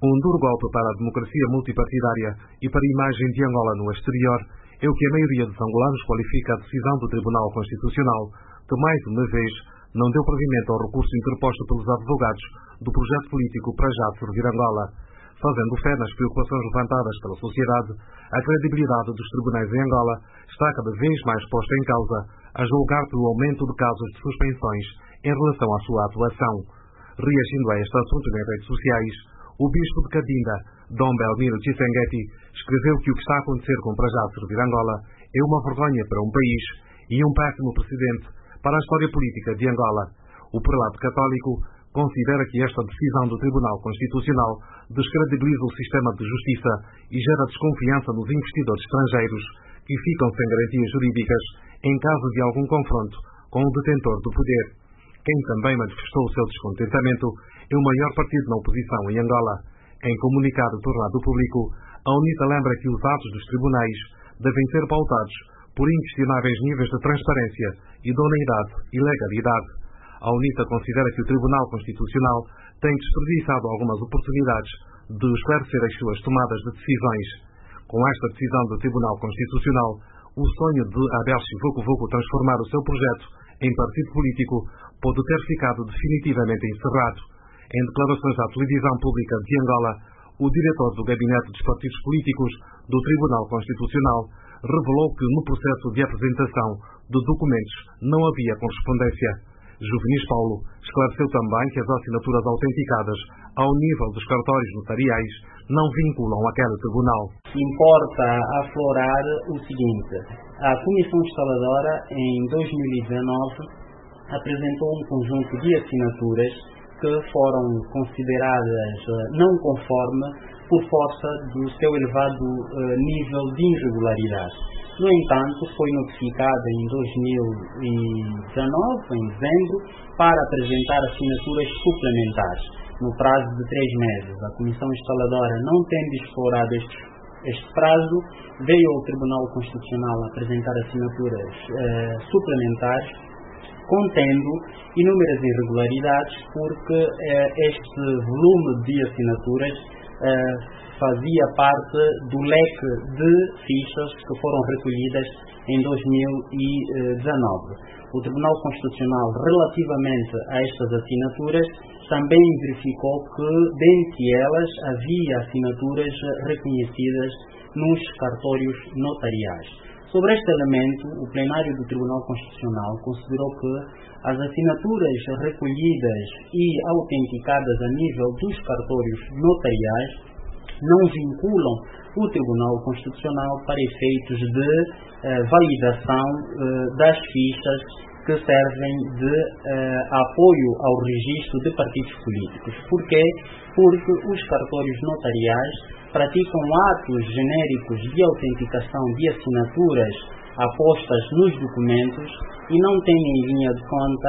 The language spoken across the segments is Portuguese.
Um duro golpe para a democracia multipartidária e para a imagem de Angola no exterior é o que a maioria dos angolanos qualifica a decisão do Tribunal Constitucional, que mais uma vez não deu provimento ao recurso interposto pelos advogados do projeto político para já servir Angola. Fazendo fé nas preocupações levantadas pela sociedade, a credibilidade dos tribunais em Angola está cada vez mais posta em causa, a julgar pelo aumento de casos de suspensões em relação à sua atuação. Reagindo a este assunto nas redes sociais, o bispo de Cabinda, Dom Belmiro Chisenguetti, escreveu que o que está a acontecer com para já servir Angola é uma vergonha para um país e um péssimo precedente para a história política de Angola. O prelado católico considera que esta decisão do Tribunal Constitucional descredibiliza o sistema de justiça e gera desconfiança nos investidores estrangeiros que ficam sem garantias jurídicas em caso de algum confronto com o detentor do poder. Quem também manifestou o seu descontentamento é o maior partido na oposição em Angola. Em comunicado tornado público, a UNITA lembra que os atos dos tribunais devem ser pautados por inquestionáveis níveis de transparência, idoneidade e legalidade. A UNITA considera que o Tribunal Constitucional tem desperdiçado algumas oportunidades de esclarecer as suas tomadas de decisões. Com esta decisão do Tribunal Constitucional, o sonho de Abel Vucu-Vucu transformar o seu projeto em partido político pode ter ficado definitivamente encerrado. Em declarações à televisão pública de Angola, o diretor do Gabinete dos Partidos Políticos do Tribunal Constitucional revelou que no processo de apresentação de documentos não havia correspondência. Juvenis Paulo esclareceu também que as assinaturas autenticadas ao nível dos cartórios notariais não vinculam aquele tribunal. Importa aflorar o seguinte: a Comissão Instaladora, em 2019, apresentou um conjunto de assinaturas que foram consideradas não conforme por força do seu elevado nível de irregularidade. No entanto, foi notificada em 2019, em dezembro, para apresentar assinaturas suplementares. No prazo de 3 meses, a Comissão Instaladora, não tendo explorado este prazo, veio ao Tribunal Constitucional apresentar assinaturas suplementares, contendo inúmeras irregularidades, porque este volume de assinaturas fazia parte do leque de fichas que foram recolhidas em 2019. O Tribunal Constitucional, relativamente a estas assinaturas, também verificou que, dentre elas, havia assinaturas reconhecidas nos cartórios notariais. Sobre este elemento, o plenário do Tribunal Constitucional considerou que as assinaturas recolhidas e autenticadas a nível dos cartórios notariais não vinculam o Tribunal Constitucional para efeitos de validação das fichas que servem de apoio ao registro de partidos políticos. Por quê? Porque os cartórios notariais praticam atos genéricos de autenticação de assinaturas apostas nos documentos e não têm em linha de conta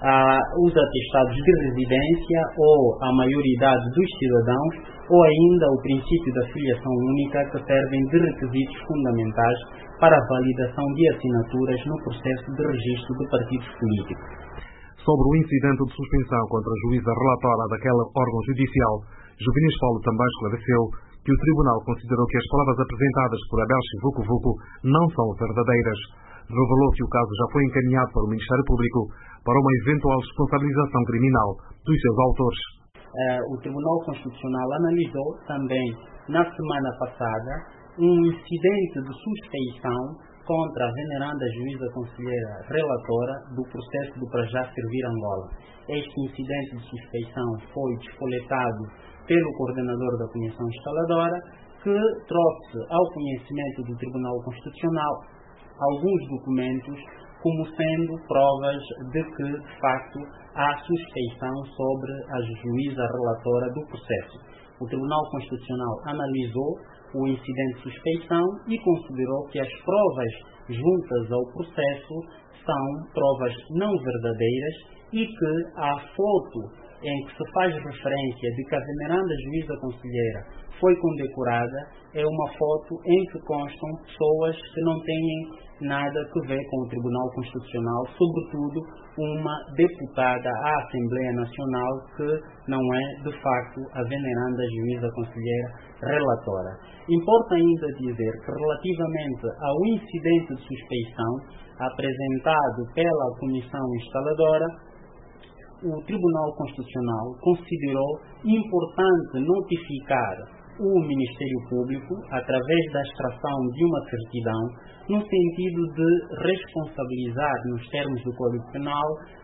os atestados de residência ou a maioridade dos cidadãos ou ainda o princípio da filiação única, que servem de requisitos fundamentais para a validação de assinaturas no processo de registro de partidos políticos. Sobre o incidente de suspensão contra a juíza relatora daquele órgão judicial, Juvenis Paulo também esclareceu que o Tribunal considerou que as provas apresentadas por Abel Vucu-Vucu não são verdadeiras. Revelou que o caso já foi encaminhado para o Ministério Público para uma eventual responsabilização criminal dos seus autores. O Tribunal Constitucional analisou também, na semana passada, um incidente de suspeição contra a veneranda juíza conselheira relatora do processo do Para Já Servir Angola. Este incidente de suspeição foi despoletado pelo coordenador da Comissão Instaladora, que trouxe ao conhecimento do Tribunal Constitucional alguns documentos como sendo provas de que, de facto, há suspeição sobre a juíza relatora do processo. O Tribunal Constitucional analisou o incidente de suspeição e considerou que as provas juntas ao processo são provas não verdadeiras e que a foto em que se faz referência de que a veneranda juíza conselheira foi condecorada é uma foto em que constam pessoas que não têm nada a ver com o Tribunal Constitucional, sobretudo uma deputada à Assembleia Nacional que não é, de facto, a veneranda juíza conselheira relatora. Importa ainda dizer que, relativamente ao incidente de suspeição apresentado pela Comissão Instaladora, o Tribunal Constitucional considerou importante notificar o Ministério Público, através da extração de uma certidão, no sentido de responsabilizar, nos termos do Código Penal,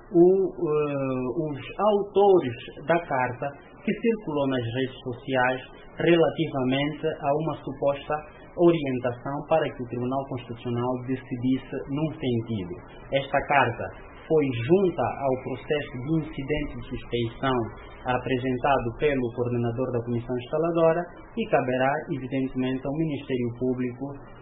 os autores da carta que circulou nas redes sociais relativamente a uma suposta orientação para que o Tribunal Constitucional decidisse num sentido. Esta carta foi junta ao processo de incidente de suspeição apresentado pelo coordenador da Comissão Instaladora e caberá, evidentemente, ao Ministério Público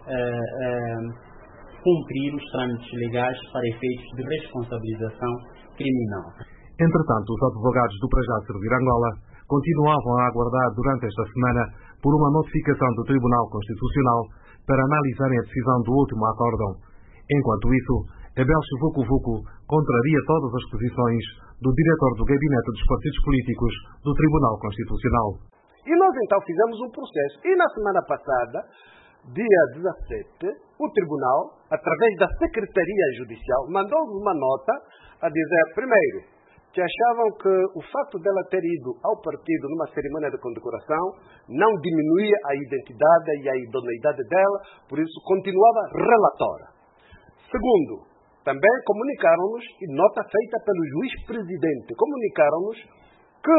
cumprir os trâmites legais para efeitos de responsabilização criminal. Entretanto, os advogados do Para Já Servir Angola continuavam a aguardar durante esta semana por uma notificação do Tribunal Constitucional para analisarem a decisão do último acórdão. Enquanto isso, Abel Vucu contraria todas as posições do diretor do Gabinete dos Partidos Políticos do Tribunal Constitucional. E nós então fizemos um processo. E na semana passada, dia 17, o Tribunal, através da Secretaria Judicial, mandou-nos uma nota a dizer, primeiro, que achavam que o facto dela ter ido ao partido numa cerimônia de condecoração não diminuía a identidade e a idoneidade dela, por isso continuava relatora. Segundo, também comunicaram-nos, e nota feita pelo juiz-presidente, comunicaram-nos que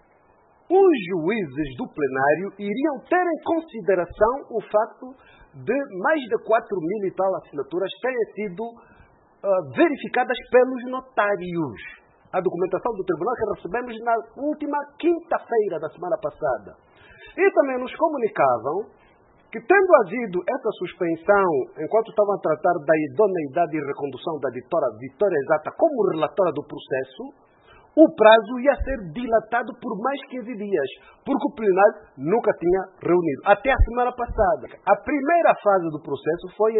os juízes do plenário iriam ter em consideração o facto de mais de 4.000 e tal assinaturas terem sido verificadas pelos notários. A documentação do tribunal que recebemos na última quinta-feira da semana passada. E também nos comunicavam que, tendo havido essa suspensão, enquanto estavam a tratar da idoneidade e recondução da Vitória Exata como relatora do processo, o prazo ia ser dilatado por mais 15 dias, porque o plenário nunca tinha reunido. Até a semana passada. A primeira fase do processo foi em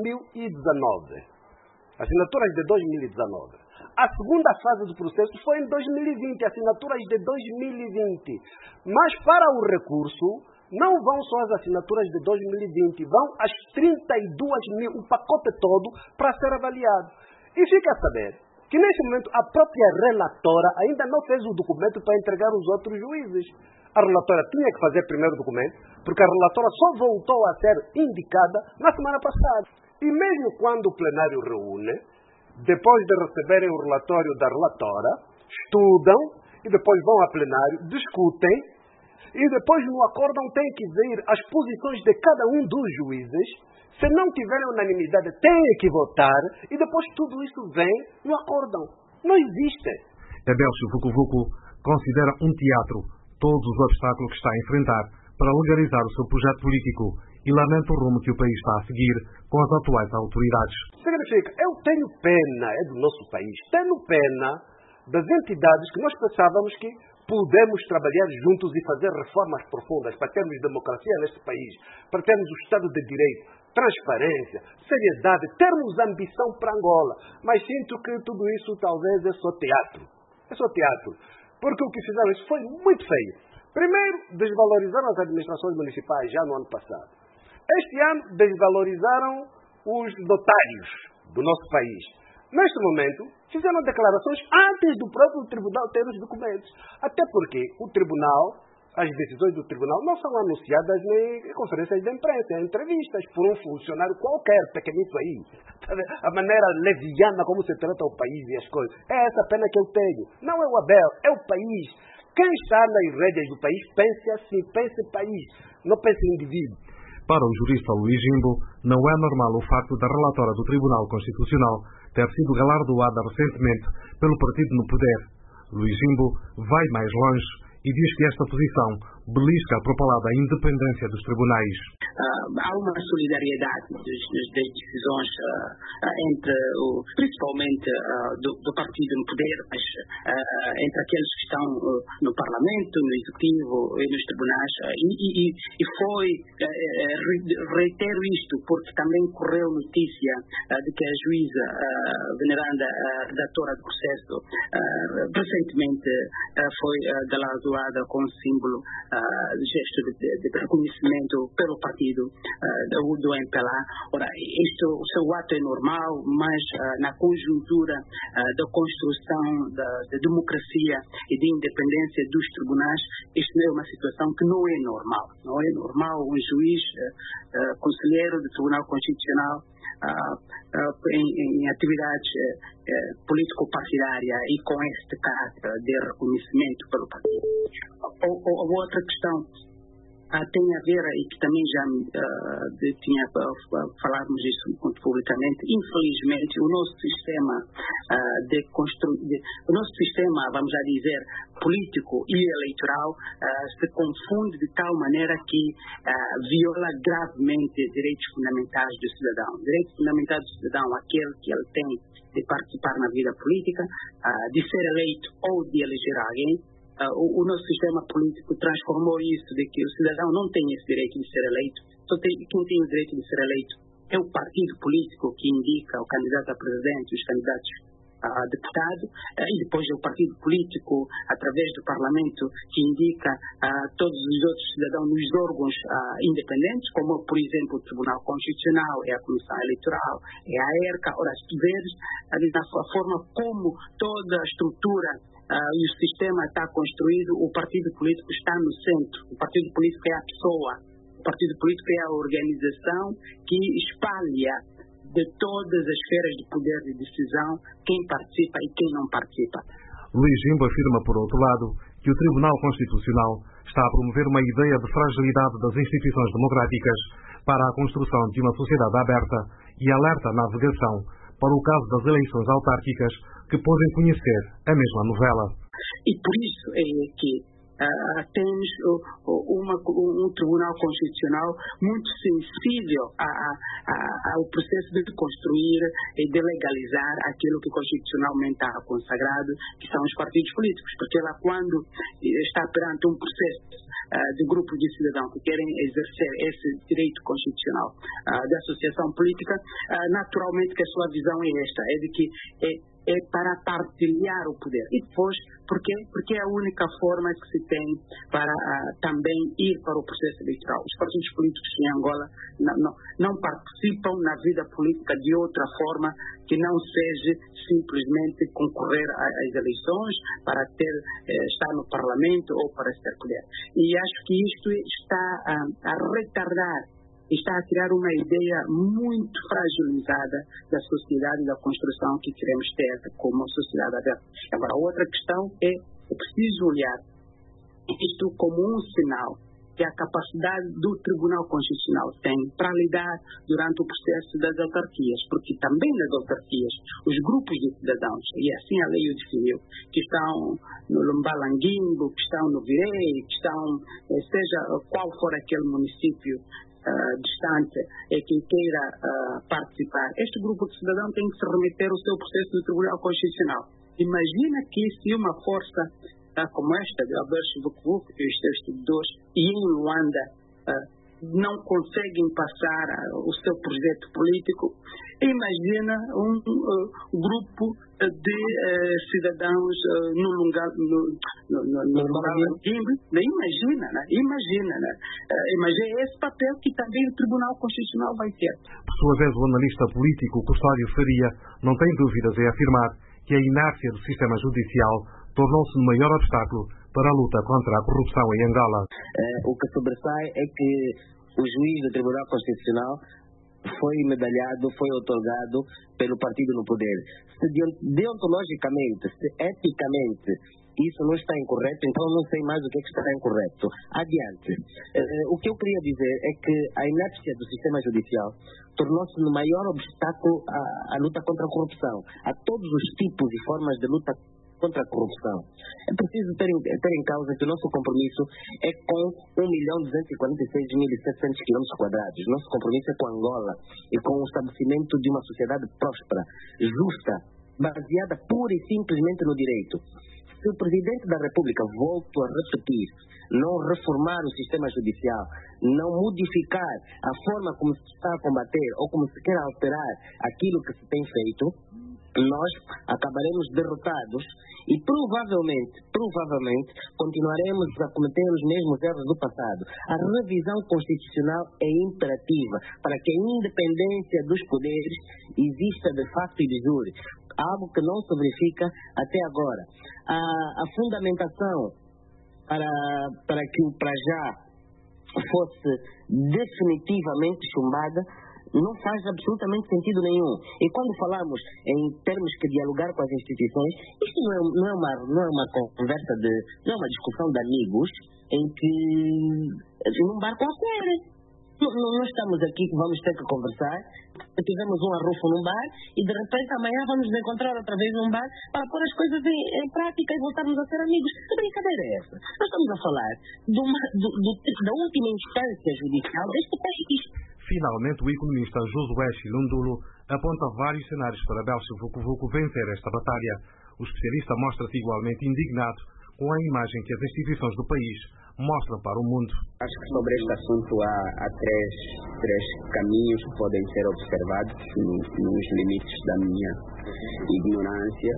2019. Assinaturas de 2019. A segunda fase do processo foi em 2020, assinaturas de 2020. Mas para o recurso, não vão só as assinaturas de 2020, vão as 32.000, o pacote todo, para ser avaliado. E fica a saber que, neste momento, a própria relatora ainda não fez o documento para entregar aos outros juízes. A relatora tinha que fazer primeiro o documento, porque a relatora só voltou a ser indicada na semana passada. E mesmo quando o plenário reúne, depois de receberem o relatório da relatora, estudam e depois vão a plenário, discutem e depois no acórdão têm que ver as posições de cada um dos juízes. Se não tiverem unanimidade, têm que votar e depois tudo isso vem no acórdão. Não existe. Abel Vucu considera um teatro todos os obstáculos que está a enfrentar para legalizar o seu projeto político e lamenta o rumo que o país está a seguir com as atuais autoridades. Significa, eu tenho pena, é do nosso país, tenho pena das entidades que nós pensávamos que podemos trabalhar juntos e fazer reformas profundas para termos democracia neste país, para termos o Estado de Direito, transparência, seriedade, termos ambição para Angola. Mas sinto que tudo isso talvez é só teatro. É só teatro. Porque o que fizeram isso foi muito feio. Primeiro, desvalorizaram as administrações municipais já no ano passado. Este ano, desvalorizaram os notários do nosso país. Neste momento, fizeram declarações antes do próprio tribunal ter os documentos. Até porque o tribunal, as decisões do tribunal não são anunciadas nem em conferências de imprensa, em entrevistas por um funcionário qualquer, pequenito aí. A maneira leviana como se trata o país e as coisas. É essa pena que eu tenho. Não é o Abel, é o país. Quem está nas rédeas do país, pense assim, pense país, não pense indivíduo. Para o jurista Luís Jimbo, não é normal o facto da relatora do Tribunal Constitucional ter sido galardoada recentemente pelo partido no poder. Luís Jimbo vai mais longe e diz que esta posição belisca a propalada independência dos tribunais. Há uma solidariedade das decisões principalmente do partido no poder, mas entre aqueles que estão no Parlamento, no Executivo e nos tribunais. E foi, reitero isto, porque também correu notícia de que a juíza veneranda redatora do processo recentemente foi galardoada com um símbolo de gesto de reconhecimento pelo partido do MPLA. Ora, o seu ato é normal, mas na conjuntura da construção da democracia e de independência dos tribunais, isto não é uma situação que não é normal. Não é normal um juiz, conselheiro do Tribunal Constitucional, em atividades político-partidária e com este caráter de reconhecimento pelo partido. A outra questão tem a ver, e que também já falamos isso publicamente, infelizmente o nosso sistema vamos já dizer, político e eleitoral se confunde de tal maneira que viola gravemente direitos fundamentais do cidadão. Direitos fundamentais do cidadão, aquele que ele tem de participar na vida política, de ser eleito ou de eleger alguém. O nosso sistema político transformou isso, de que o cidadão não tem esse direito de ser eleito. Quem tem o direito de ser eleito é o partido político que indica o candidato a presidente e os candidatos a deputado, e depois é o partido político, através do Parlamento, que indica todos os outros cidadãos nos órgãos independentes, como, por exemplo, o Tribunal Constitucional, é a Comissão Eleitoral, é a ERCA. Ora, se tu veres a forma como toda a estrutura e o sistema está construído, o partido político está no centro. O partido político é a pessoa. O partido político é a organização que espalha de todas as esferas de poder de decisão quem participa e quem não participa. Luís Jimbo afirma, por outro lado, que o Tribunal Constitucional está a promover uma ideia de fragilidade das instituições democráticas para a construção de uma sociedade aberta e alerta a navegação para o caso das eleições autárquicas que podem conhecer a mesma novela. E por isso é que temos um Tribunal Constitucional muito sensível ao processo de construir e de legalizar aquilo que constitucionalmente está consagrado, que são os partidos políticos, porque ela, quando está perante um processo de grupos de cidadãos que querem exercer esse direito constitucional da associação política, naturalmente que a sua visão é esta, é de que é para partilhar o poder. E depois, por quê? Porque é a única forma que se tem para também ir para o processo eleitoral. Os partidos políticos em Angola não participam na vida política de outra forma que não seja simplesmente concorrer às eleições para estar no Parlamento ou para ter poder. E acho que isto está a retardar, está a criar uma ideia muito fragilizada da sociedade e da construção que queremos ter como sociedade aberta. Agora, a outra questão é preciso olhar isto como um sinal que a capacidade do Tribunal Constitucional tem para lidar durante o processo das autarquias, porque também nas autarquias os grupos de cidadãos, e assim a lei o definiu, que estão no Lumbalanguimbo, que estão no Virei, que estão, seja qual for aquele município distante é quem queira participar, este grupo de cidadãos tem que se remeter ao seu processo do Tribunal Constitucional. Imagina que se uma força como esta de Albert Vuk e os seus seguidores e em Luanda não conseguem passar o seu projeto político, imagina um grupo de cidadãos no lugar imagina esse papel que também o Tribunal Constitucional vai ter. Por sua vez, o analista político Custódio Faria não tem dúvidas em afirmar que a inércia do sistema judicial tornou-se o maior obstáculo para a luta contra a corrupção em Angola. O que sobressai é que o juiz do Tribunal Constitucional foi medalhado, foi otorgado pelo partido no poder. Se deontologicamente, se eticamente isso não está incorreto, então não sei mais o que está incorreto. Adiante. O que eu queria dizer é que a inépcia do sistema judicial tornou-se o maior obstáculo à luta contra a corrupção, a todos os tipos e formas de luta contra a corrupção. É preciso ter em causa que o nosso compromisso é com 1.246.700 km². Nosso compromisso é com Angola e com o estabelecimento de uma sociedade próspera, justa, baseada pura e simplesmente no direito. Se o Presidente da República, volto a repetir, não reformar o sistema judicial, não modificar a forma como se está a combater ou como se quer alterar aquilo que se tem feito, nós acabaremos derrotados e provavelmente continuaremos a cometer os mesmos erros do passado. A revisão constitucional é imperativa para que a independência dos poderes exista de facto e de jure, algo que não se verifica até agora. A fundamentação para que o Prajá fosse definitivamente chumbada não faz absolutamente sentido nenhum. E quando falamos em termos que dialogar com as instituições, isso não é uma conversa não é uma discussão de amigos em que num bar qualquer. Não estamos aqui que vamos ter que conversar. Tivemos um arrufo num bar e de repente amanhã vamos nos encontrar outra vez num bar para pôr as coisas em prática e voltarmos a ser amigos. Que brincadeira é essa? Nós estamos a falar da última instância judicial deste país. Finalmente, o economista Josué Chilundulo aponta vários cenários para Belchi Vucu-Vucu vencer esta batalha. O especialista mostra-se igualmente indignado com a imagem que as instituições do país mostram para o mundo. Acho que sobre este assunto há três caminhos que podem ser observados nos limites da minha ignorância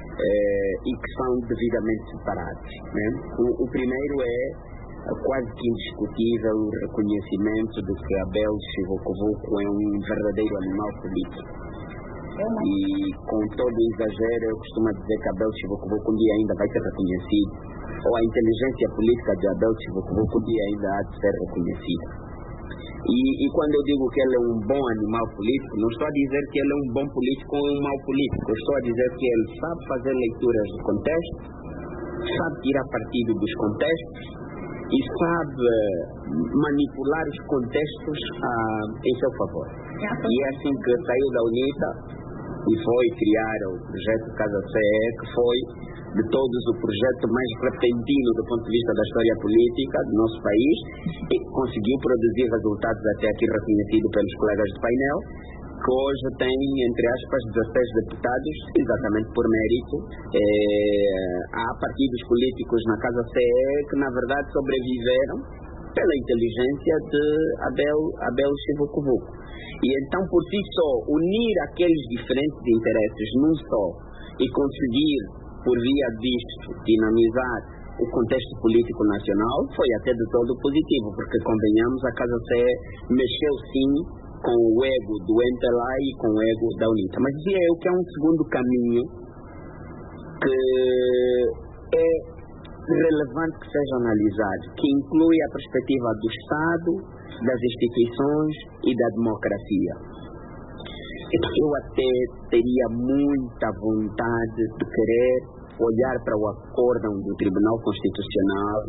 e que são devidamente separados, né? O primeiro é quase que indiscutível o reconhecimento de que Abel Vucu-Vucu é um verdadeiro animal político. E com todo o exagero, eu costumo dizer que Abel Vucu-Vucu um dia ainda vai ser reconhecido, ou a inteligência política de Abel Vucu-Vucu um dia ainda há de ser reconhecida. E quando eu digo que ele é um bom animal político, não estou a dizer que ele é um bom político ou um mau político. Eu estou a dizer que ele sabe fazer leituras de contexto, sabe tirar partido dos contextos e sabe manipular os contextos em seu favor. E é assim que saiu da UNITA e foi criar o projeto Casa CE, que foi de todos o projeto mais repentino do ponto de vista da história política do nosso país e conseguiu produzir resultados até aqui reconhecidos pelos colegas do painel, que hoje tem, entre aspas, 16 deputados, exatamente por mérito. Há partidos políticos na Casa CE que, na verdade, sobreviveram pela inteligência de Abel Vucu-Vucu. E então, por si só, unir aqueles diferentes interesses num só e conseguir, por via disto, dinamizar o contexto político nacional foi até de todo positivo, porque, convenhamos, a Casa CE mexeu sim com o ego do MPLA e com o ego da UNITA. Mas dizia eu que há um segundo caminho que é relevante que seja analisado, que inclui a perspectiva do Estado, das instituições e da democracia. Eu até teria muita vontade de querer olhar para o acórdão do Tribunal Constitucional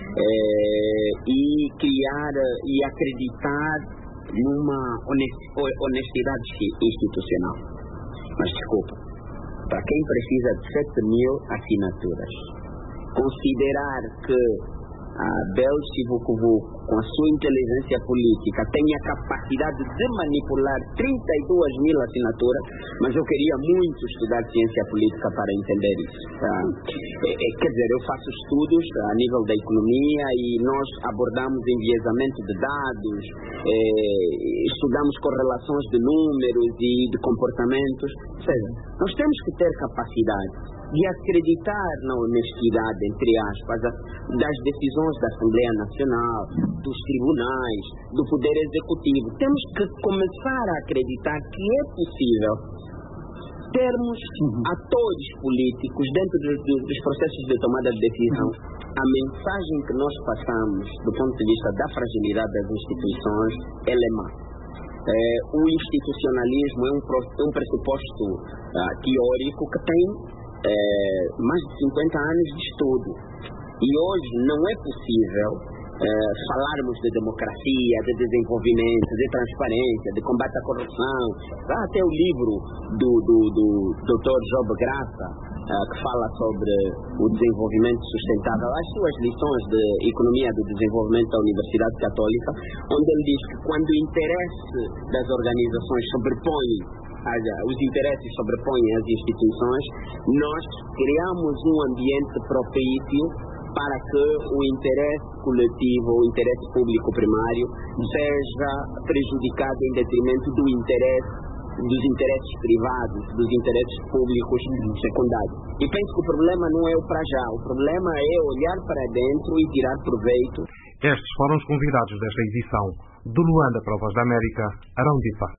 e criar e acreditar numa honestidade institucional. Mas desculpa, para quem precisa de 7.000 assinaturas, considerar que a Belchi Vucu-Vucu, com a sua inteligência política, tem a capacidade de manipular 32.000 assinaturas, mas eu queria muito estudar ciência política para entender isso. Quer dizer, eu faço estudos a nível da economia e nós abordamos enviesamento de dados, estudamos correlações de números e de comportamentos. Ou seja, nós temos que ter capacidade de acreditar na honestidade, entre aspas, das decisões da Assembleia Nacional, dos tribunais, do Poder Executivo. Temos que começar a acreditar que é possível termos atores políticos dentro dos processos de tomada de decisão. A mensagem que nós passamos do ponto de vista da fragilidade das instituições é má. O institucionalismo é um pressuposto teórico que tem mais de 50 anos de estudo. E hoje não é possível falarmos de democracia, de desenvolvimento, de transparência, de combate à corrupção. Há até o livro do Dr. Job Graça, que fala sobre o desenvolvimento sustentável, as suas lições de Economia do Desenvolvimento da Universidade Católica, onde ele diz que quando o interesse das organizações os interesses sobrepõem as instituições, nós criamos um ambiente propício para que o interesse coletivo, o interesse público primário, seja prejudicado em detrimento dos interesses privados, dos interesses públicos secundários. E penso que o problema não é o para já, o problema é olhar para dentro e tirar proveito. Estes foram os convidados desta edição. De Luanda para a Voz da América, Arão Dipa.